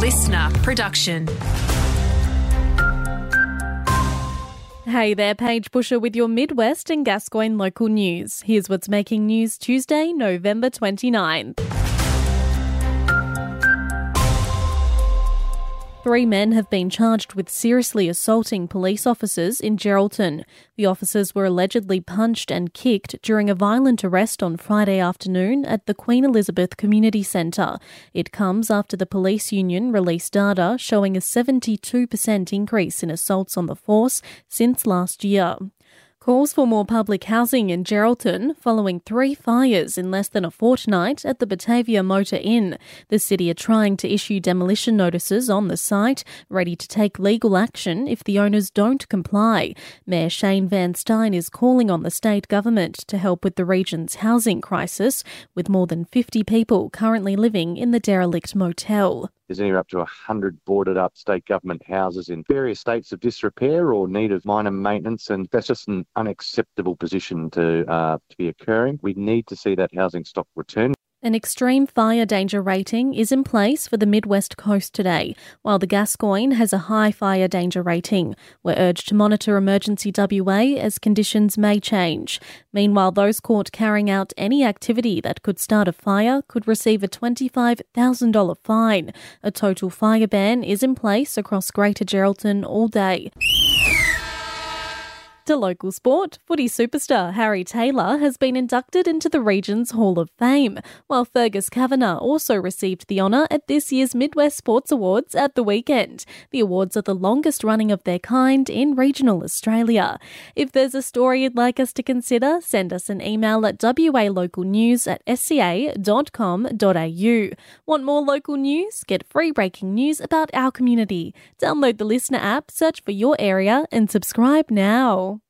listener production. Hey there, Paige Busher with your Midwest and Gascoyne local news. Here's what's making news Tuesday, November 29th. 3 men have been charged with seriously assaulting police officers in Geraldton. The officers were allegedly punched and kicked during a violent arrest on Friday afternoon at the Queen Elizabeth Community Centre. It comes after the police union released data showing a 72% increase in assaults on the force since last year. Calls for more public housing in Geraldton following 3 fires in less than a fortnight at the Batavia Motor Inn. The city are trying to issue demolition notices on the site, ready to take legal action if the owners don't comply. Mayor Shane Van Stein is calling on the state government to help with the region's housing crisis, with more than 50 people currently living in the derelict motel. There's anywhere up to 100 boarded up state government houses in various states of disrepair or need of minor maintenance, and that's just an unacceptable position to be occurring. We need to see that housing stock return. An extreme fire danger rating is in place for the Midwest Coast today, while the Gascoyne has a high fire danger rating. We're urged to monitor emergency WA as conditions may change. Meanwhile, those caught carrying out any activity that could start a fire could receive a $25,000 fine. A total fire ban is in place across Greater Geraldton all day. To local sport, footy superstar Harry Taylor has been inducted into the region's Hall of Fame, while Fergus Kavanagh also received the honour at this year's Midwest Sports Awards at the weekend. The awards are the longest running of their kind in regional Australia. If there's a story you'd like us to consider, send us an email at walocalnews@sca.com.au. Want more local news? Get free breaking news about our community. Download the Listener app, search for your area and subscribe now.